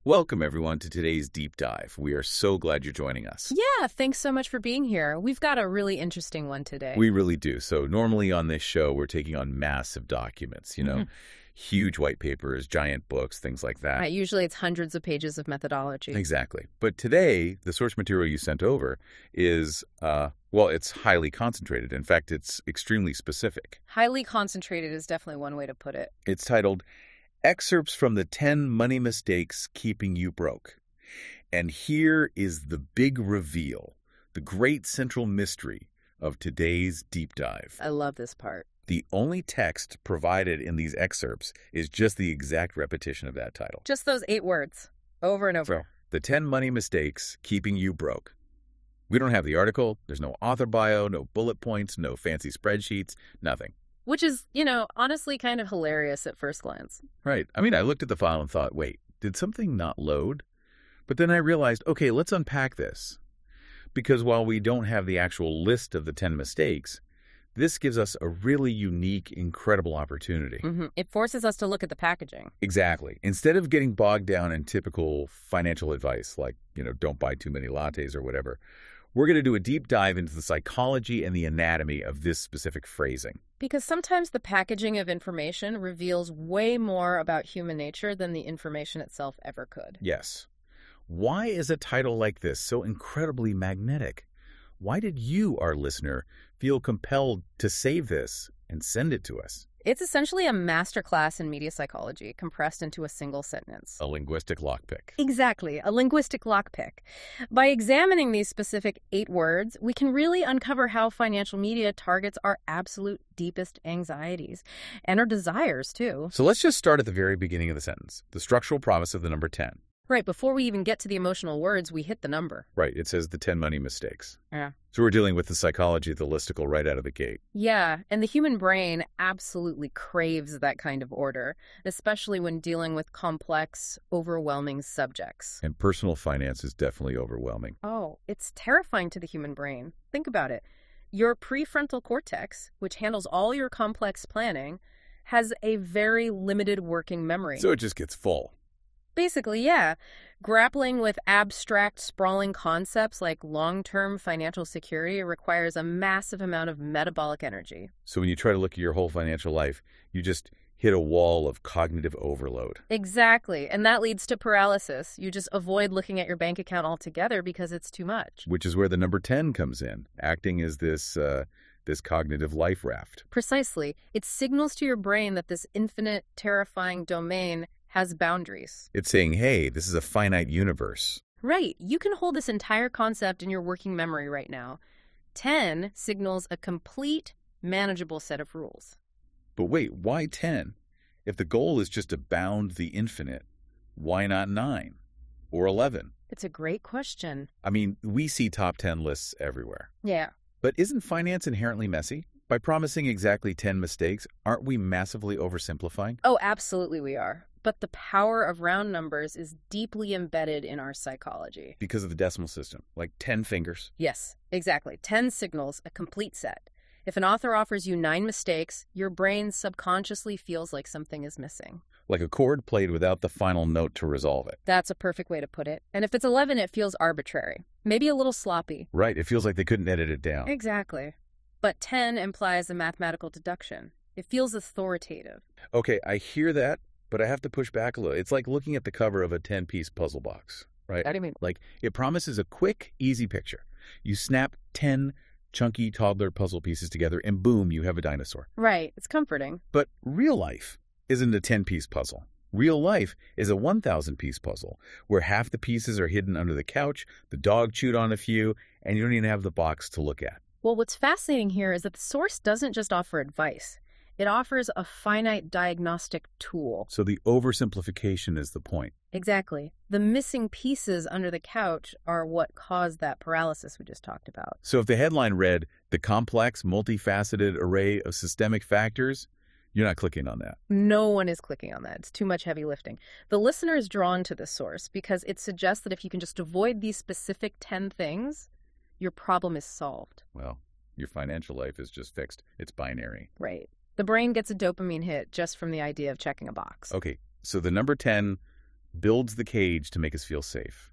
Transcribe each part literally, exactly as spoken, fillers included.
Welcome, everyone, to today's Deep Dive. We are so glad you're joining us. Yeah, thanks so much for being here. We've got a really interesting one today. We really do. So normally on this show, we're taking on massive documents, you know, Mhm. huge white papers, giant books, things like that. Right, usually it's hundreds of pages of methodology. Exactly. But today, the source material you sent over is, uh, well, it's highly concentrated. In fact, it's extremely specific. Highly concentrated is definitely one way to put it. It's titled Excerpts from the ten Money Mistakes Keeping You Broke. And here is the big reveal, the great central mystery of today's deep dive. I love this part. The only text provided in these excerpts is just the exact repetition of that title. Just those eight words, over and over. So, the ten Money Mistakes Keeping You Broke. We don't have the article. There's no author bio, no bullet points, no fancy spreadsheets, nothing. Which is, you know, honestly kind of hilarious at first glance. Right. I mean, I looked at the file and thought, wait, did something not load? But then I realized, okay, let's unpack this. Because while we don't have the actual list of the ten mistakes, this gives us a really unique, incredible opportunity. Mm-hmm. It forces us to look at the packaging. Exactly. Instead of getting bogged down in typical financial advice, like, you know, don't buy too many lattes or whatever, we're going to do a deep dive into the psychology and the anatomy of this specific phrasing. Because sometimes the packaging of information reveals way more about human nature than the information itself ever could. Yes. Why is a title like this so incredibly magnetic? Why did you, our listener, feel compelled to save this and send it to us? It's essentially a masterclass in media psychology compressed into a single sentence. A linguistic lockpick. Exactly, a linguistic lockpick. By examining these specific eight words, we can really uncover how financial media targets our absolute deepest anxieties and our desires, too. So let's just start at the very beginning of the sentence, the structural promise of the number ten. Right, before we even get to the emotional words, we hit the number. Right, it says the ten money mistakes. Yeah. So we're dealing with the psychology of the listicle right out of the gate. Yeah, and the human brain absolutely craves that kind of order, especially when dealing with complex, overwhelming subjects. And personal finance is definitely overwhelming. Oh, it's terrifying to the human brain. Think about it. Your prefrontal cortex, which handles all your complex planning, has a very limited working memory. So it just gets full. Basically, yeah. Grappling with abstract, sprawling concepts like long-term financial security requires a massive amount of metabolic energy. So when you try to look at your whole financial life, you just hit a wall of cognitive overload. Exactly. And that leads to paralysis. You just avoid looking at your bank account altogether because it's too much. Which is where the number ten comes in, acting as this, uh, this cognitive life raft. Precisely. It signals to your brain that this infinite, terrifying domain has boundaries. It's saying, hey, this is a finite universe. Right. You can hold this entire concept in your working memory right now. ten signals a complete, manageable set of rules. But wait, why ten? If the goal is just to bound the infinite, why not nine or eleven? It's a great question. I mean, we see top ten lists everywhere. Yeah. But isn't finance inherently messy? By promising exactly ten mistakes, aren't we massively oversimplifying? Oh, absolutely we are. But the power of round numbers is deeply embedded in our psychology. Because of the decimal system, like ten fingers. Yes, exactly. ten signals a complete set. If an author offers you nine mistakes, your brain subconsciously feels like something is missing. Like a chord played without the final note to resolve it. That's a perfect way to put it. And if it's eleven, it feels arbitrary. Maybe a little sloppy. Right, it feels like they couldn't edit it down. Exactly. But ten implies a mathematical deduction. It feels authoritative. Okay, I hear that, but I have to push back a little. It's like looking at the cover of a ten-piece puzzle box, right? How do you mean? Like, it promises a quick, easy picture. You snap ten chunky toddler puzzle pieces together, and boom, you have a dinosaur. Right, it's comforting. But real life isn't a ten-piece puzzle. Real life is a one thousand-piece puzzle, where half the pieces are hidden under the couch, the dog chewed on a few, and you don't even have the box to look at. Well, what's fascinating here is that the source doesn't just offer advice. It offers a finite diagnostic tool. So the oversimplification is the point. Exactly. The missing pieces under the couch are what caused that paralysis we just talked about. So if the headline read, "The complex, multifaceted array of systemic factors," you're not clicking on that. No one is clicking on that. It's too much heavy lifting. The listener is drawn to this source because it suggests that if you can just avoid these specific ten things, your problem is solved. Well, your financial life is just fixed. It's binary. Right. The brain gets a dopamine hit just from the idea of checking a box. Okay, so the number ten builds the cage to make us feel safe.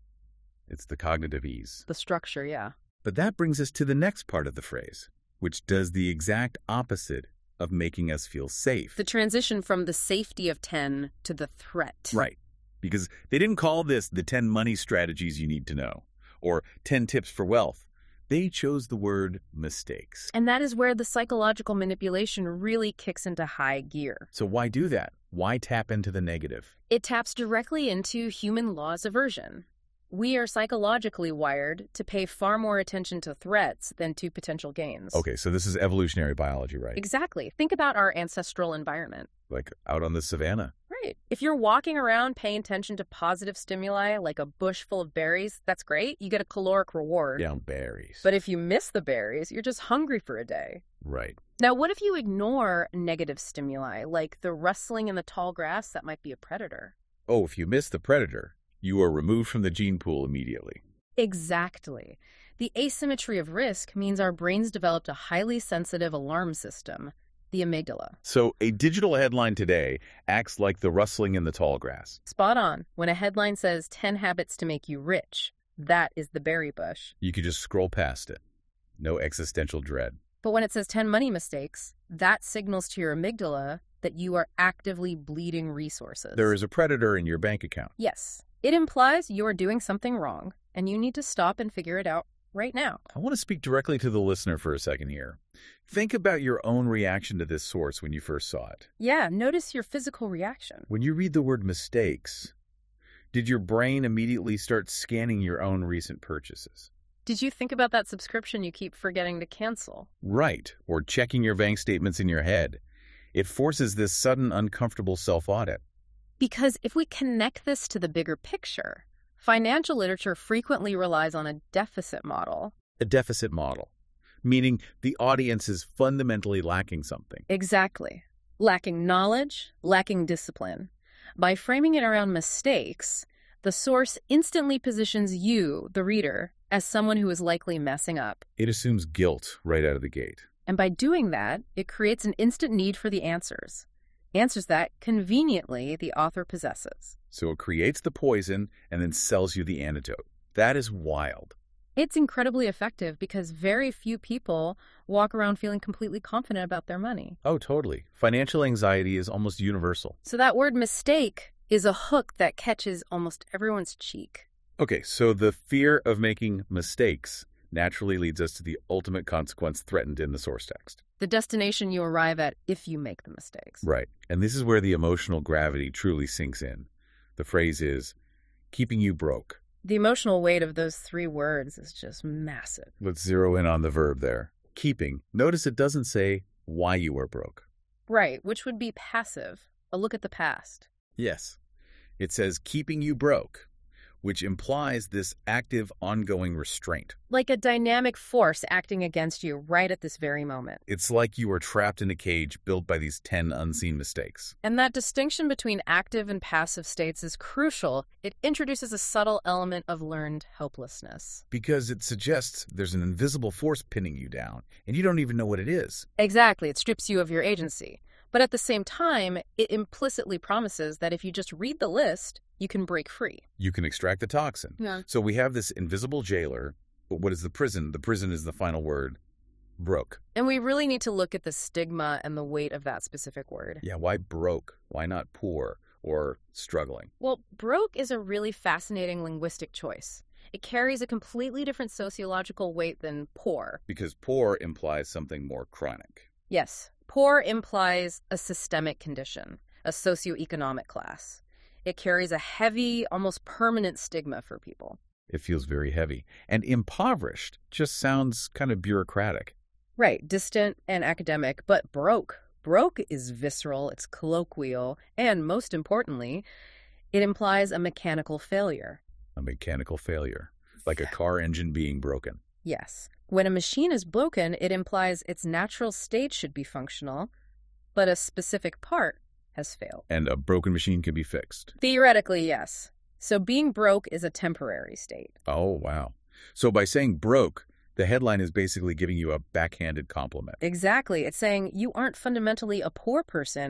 It's the cognitive ease. The structure, yeah. But that brings us to the next part of the phrase, which does the exact opposite of making us feel safe. The transition from the safety of ten to the threat. Right. Because they didn't call this the ten money strategies you need to know or ten tips for wealth. They chose the word mistakes. And that is where the psychological manipulation really kicks into high gear. So why do that? Why tap into the negative? It taps directly into human law's aversion. We are psychologically wired to pay far more attention to threats than to potential gains. Okay, so this is evolutionary biology, right? Exactly. Think about our ancestral environment. Like out on the savannah. Right. If you're walking around paying attention to positive stimuli like a bush full of berries, that's great. You get a caloric reward. Yeah, berries. But if you miss the berries, you're just hungry for a day. Right. Now, what if you ignore negative stimuli like the rustling in the tall grass that might be a predator? Oh, if you miss the predator, you are removed from the gene pool immediately. Exactly. The asymmetry of risk means our brains developed a highly sensitive alarm system, the amygdala. So a digital headline today acts like the rustling in the tall grass. Spot on. When a headline says ten habits to make you rich, that is the berry bush. You could just scroll past it. No existential dread. But when it says ten money mistakes, that signals to your amygdala that you are actively bleeding resources. There is a predator in your bank account. Yes. It implies you are doing something wrong, and you need to stop and figure it out right now. I want to speak directly to the listener for a second here. Think about your own reaction to this source when you first saw it. Yeah, notice your physical reaction. When you read the word mistakes, did your brain immediately start scanning your own recent purchases? Did you think about that subscription you keep forgetting to cancel? Right, or checking your bank statements in your head. It forces this sudden, uncomfortable self-audit. Because if we connect this to the bigger picture, financial literature frequently relies on a deficit model. A deficit model, meaning the audience is fundamentally lacking something. Exactly. Lacking knowledge, lacking discipline. By framing it around mistakes, the source instantly positions you, the reader, as someone who is likely messing up. It assumes guilt right out of the gate. And by doing that, it creates an instant need for the answers. Answers that, conveniently, the author possesses. So it creates the poison and then sells you the antidote. That is wild. It's incredibly effective because very few people walk around feeling completely confident about their money. Oh, totally. Financial anxiety is almost universal. So that word mistake is a hook that catches almost everyone's cheek. Okay, so the fear of making mistakes naturally leads us to the ultimate consequence threatened in the source text. The destination you arrive at if you make the mistakes. Right. And this is where the emotional gravity truly sinks in. The phrase is, keeping you broke. The emotional weight of those three words is just massive. Let's zero in on the verb there. Keeping. Notice it doesn't say why you are broke. Right, which would be passive. A look at the past. Yes. It says keeping you broke, which implies this active, ongoing restraint. Like a dynamic force acting against you right at this very moment. It's like you are trapped in a cage built by these ten unseen mistakes. And that distinction between active and passive states is crucial. It introduces a subtle element of learned helplessness. Because it suggests there's an invisible force pinning you down, and you don't even know what it is. Exactly. It strips you of your agency. But at the same time, it implicitly promises that if you just read the list, you can break free. You can extract the toxin. Yeah. So we have this invisible jailer, but what is the prison? The prison is the final word. Broke. And we really need to look at the stigma and the weight of that specific word. Yeah, why broke? Why not poor or struggling? Well, broke is a really fascinating linguistic choice. It carries a completely different sociological weight than poor. Because poor implies something more chronic. Yes. Poor implies a systemic condition, a socioeconomic class. It carries a heavy, almost permanent stigma for people. It feels very heavy. And impoverished just sounds kind of bureaucratic. Right, distant and academic, but broke. Broke is visceral, it's colloquial, and most importantly, it implies a mechanical failure. A mechanical failure, like a car engine being broken. Yes. When a machine is broken, it implies its natural state should be functional, but a specific part has failed. And a broken machine can be fixed. Theoretically, yes. So being broke is a temporary state. Oh, wow. So by saying broke, the headline is basically giving you a backhanded compliment. Exactly. It's saying you aren't fundamentally a poor person,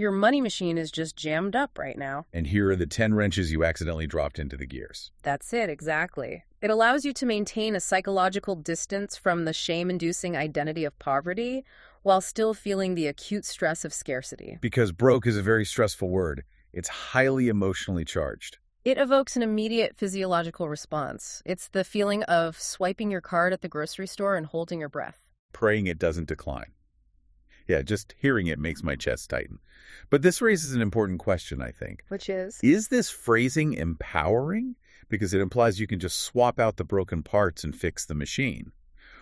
Your money machine is just jammed up right now. And here are the ten wrenches you accidentally dropped into the gears. That's it, exactly. It allows you to maintain a psychological distance from the shame-inducing identity of poverty while still feeling the acute stress of scarcity. Because broke is a very stressful word. It's highly emotionally charged. It evokes an immediate physiological response. It's the feeling of swiping your card at the grocery store and holding your breath. Praying it doesn't decline. Yeah, just hearing it makes my chest tighten. But this raises an important question, I think. Which is? Is this phrasing empowering? Because it implies you can just swap out the broken parts and fix the machine.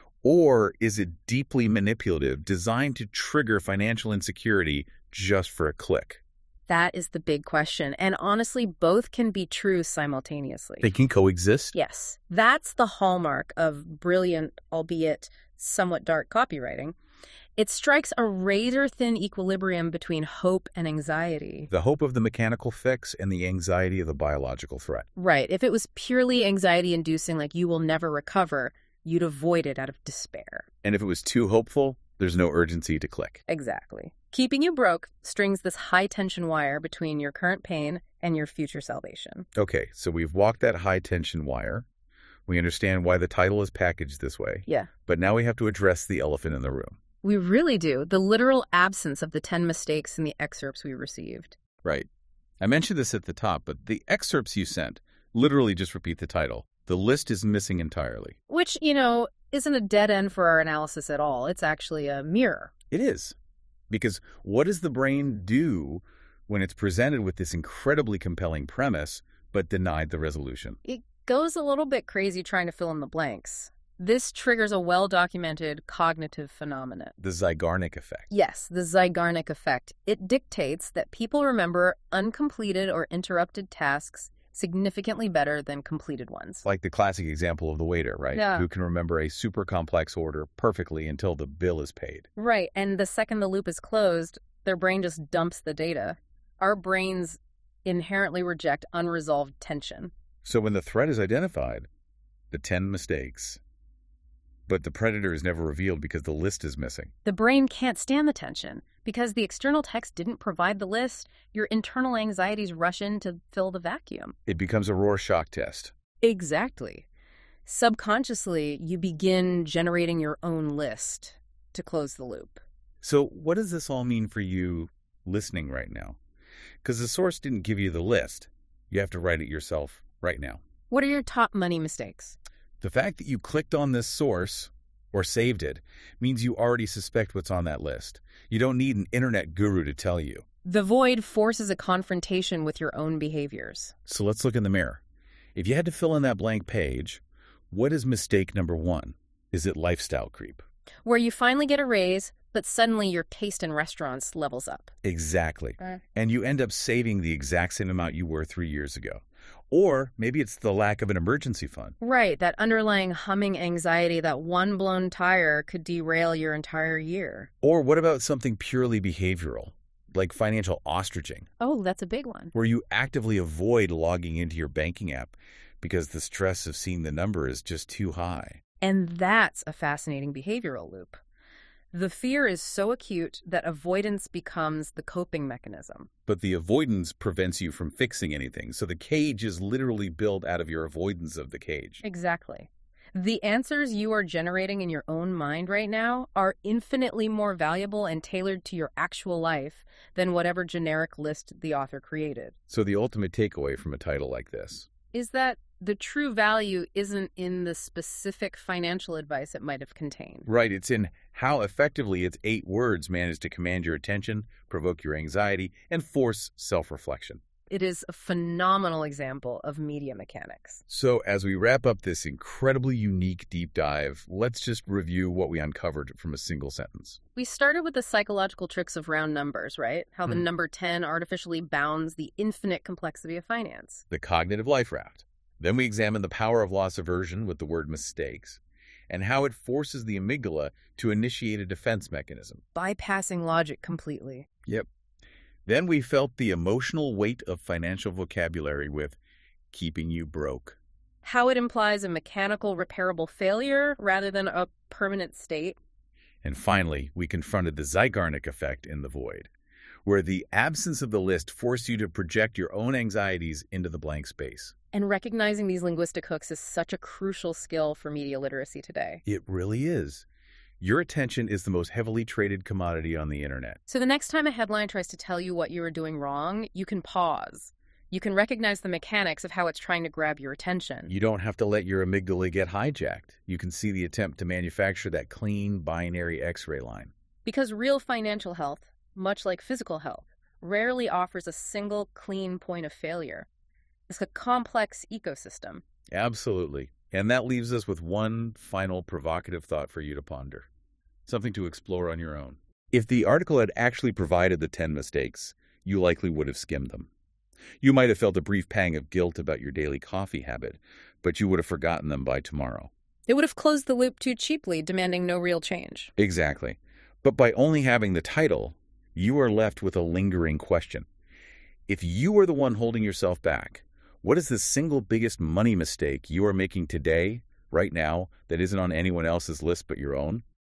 Or is it deeply manipulative, designed to trigger financial insecurity just for a click? That is the big question. And honestly, both can be true simultaneously. They can coexist? Yes. That's the hallmark of brilliant, albeit somewhat dark copywriting. It strikes a razor-thin equilibrium between hope and anxiety. The hope of the mechanical fix and the anxiety of the biological threat. Right. If it was purely anxiety-inducing, like you will never recover, you'd avoid it out of despair. And if it was too hopeful, there's no urgency to click. Exactly. Keeping you broke strings this high-tension wire between your current pain and your future salvation. Okay, so we've walked that high-tension wire. We understand why the title is packaged this way. Yeah. But now we have to address the elephant in the room. We really do. The literal absence of the ten mistakes in the excerpts we received. Right. I mentioned this at the top, but the excerpts you sent literally just repeat the title. The list is missing entirely. Which, you know, isn't a dead end for our analysis at all. It's actually a mirror. It is. Because what does the brain do when it's presented with this incredibly compelling premise, but denied the resolution? It goes a little bit crazy trying to fill in the blanks. This triggers a well-documented cognitive phenomenon. The Zeigarnik effect. Yes, the Zeigarnik effect. It dictates that people remember uncompleted or interrupted tasks significantly better than completed ones. Like the classic example of the waiter, right? Yeah. Who can remember a super complex order perfectly until the bill is paid. Right, and the second the loop is closed, their brain just dumps the data. Our brains inherently reject unresolved tension. So when the threat is identified, the ten mistakes, but the predator is never revealed because the list is missing. The brain can't stand the tension. Because the external text didn't provide the list, your internal anxieties rush in to fill the vacuum. It becomes a Rorschach test. Exactly. Subconsciously, you begin generating your own list to close the loop. So what does this all mean for you listening right now? Because the source didn't give you the list. You have to write it yourself right now. What are your top money mistakes? The fact that you clicked on this source or saved it means you already suspect what's on that list. You don't need an internet guru to tell you. The void forces a confrontation with your own behaviors. So let's look in the mirror. If you had to fill in that blank page, what is mistake number one? Is it lifestyle creep? Where you finally get a raise, but suddenly your taste in restaurants levels up. Exactly. Uh. And you end up saving the exact same amount you were three years ago. Or maybe it's the lack of an emergency fund. Right, that underlying humming anxiety that one blown tire could derail your entire year. Or what about something purely behavioral, like financial ostriching? Oh, that's a big one. Where you actively avoid logging into your banking app because the stress of seeing the number is just too high. And that's a fascinating behavioral loop. The fear is so acute that avoidance becomes the coping mechanism. But the avoidance prevents you from fixing anything, so the cage is literally built out of your avoidance of the cage. Exactly. The answers you are generating in your own mind right now are infinitely more valuable and tailored to your actual life than whatever generic list the author created. So the ultimate takeaway from a title like this is that the true value isn't in the specific financial advice it might have contained. Right. It's in how effectively its eight words manage to command your attention, provoke your anxiety, and force self-reflection. It is a phenomenal example of media mechanics. So as we wrap up this incredibly unique deep dive, let's just review what we uncovered from a single sentence. We started with the psychological tricks of round numbers, right? How the Hmm. number ten artificially bounds the infinite complexity of finance. The cognitive life raft. Then we examined the power of loss aversion with the word mistakes, and how it forces the amygdala to initiate a defense mechanism. Bypassing logic completely. Yep. Then we felt the emotional weight of financial vocabulary with keeping you broke. How it implies a mechanical repairable failure rather than a permanent state. And finally, we confronted the Zeigarnik effect in the void, where the absence of the list forced you to project your own anxieties into the blank space. And recognizing these linguistic hooks is such a crucial skill for media literacy today. It really is. Your attention is the most heavily traded commodity on the internet. So the next time a headline tries to tell you what you are doing wrong, you can pause. You can recognize the mechanics of how it's trying to grab your attention. You don't have to let your amygdala get hijacked. You can see the attempt to manufacture that clean binary X-ray line. Because real financial health, much like physical health, rarely offers a single clean point of failure. It's a complex ecosystem. Absolutely. And that leaves us with one final provocative thought for you to ponder. Something to explore on your own. If the article had actually provided the ten mistakes, you likely would have skimmed them. You might have felt a brief pang of guilt about your daily coffee habit, but you would have forgotten them by tomorrow. It would have closed the loop too cheaply, demanding no real change. Exactly. But by only having the title, you are left with a lingering question. If you are the one holding yourself back, what is the single biggest money mistake you are making today, right now, that isn't on anyone else's list but your own?